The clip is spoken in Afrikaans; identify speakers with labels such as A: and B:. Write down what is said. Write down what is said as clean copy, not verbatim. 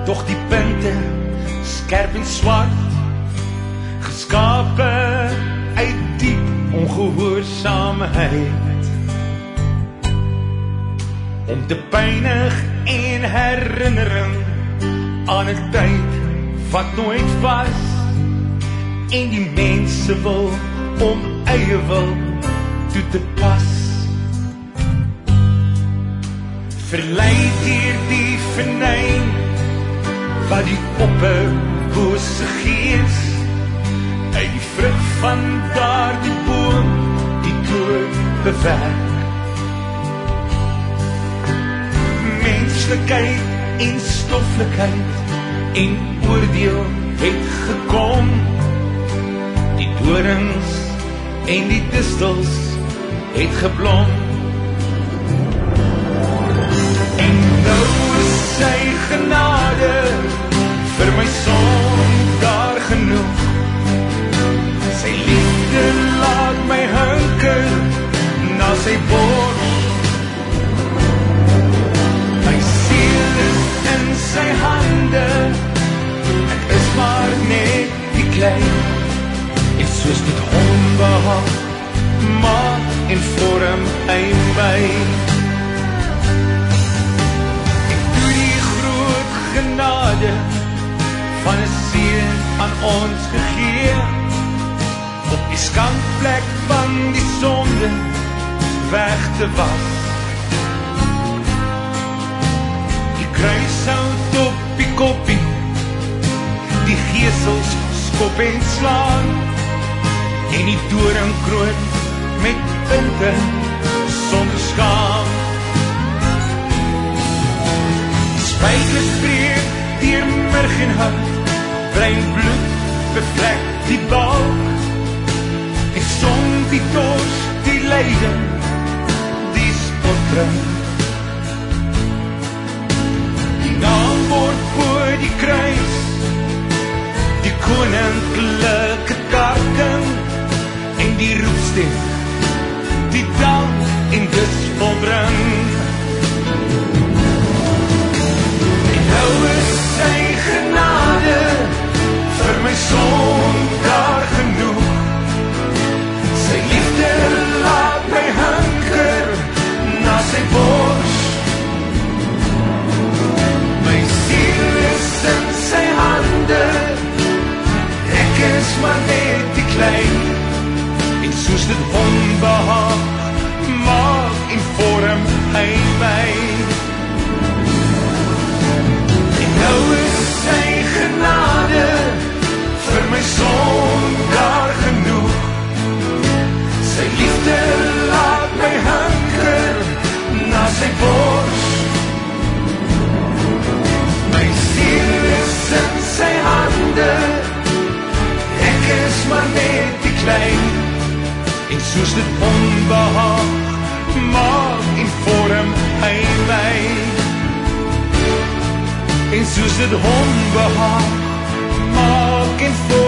A: Doch die punte, skerp en swart, geskape uit diep ongehoorsaamheid, om te pynig en herinnering aan 'n tyd wat nooit was, en die mense wil om eie wil toe te pas. Verleid hier die venyn, wat die opperbose gees, uit die vrug van daardie boom, die dood bewerk. Menslikheid en stoflikheid, en oordeel het gekom, die dorings en die distels het geblom. En nou is sy genade vir my sondaar genoeg. Sy liefde laat my hunker na sy bors. My siel is in sy hande, ek is maar net die klein, en soos dit hom behaag, maak en vorm hy my. Ek doe die groot genade van 'n seun aan ons gegee, op die skankplek van die sonde weg te was. Die kruishout op die koppie, die gesels skop en slaan, en die doringkroon met punte sonder skaam. Die spykers breek deur murg en hout, bruin bloed bevlek die balk, en som die dors, die lyding, die spot bring. Die naam word voor die kruis, die koninklike karken, en die roepstem, die dank en dis volbring. En nou is sy genade vir my sondaar genoeg. Sy liefde laat my hunker na sy bors. My siel is in sy hande, ek is maar net die klein, en soos dit hom behaag, maak en vorm hy my. En nou is sy genade vir my sondaar genoeg. Sy liefde laat my hunker na sy bors. My siel is in sy hande, ek is maar net die klein, en soos dit hom behaag, maak en vorm hy my. En soos dit hom behaag, maak en vorm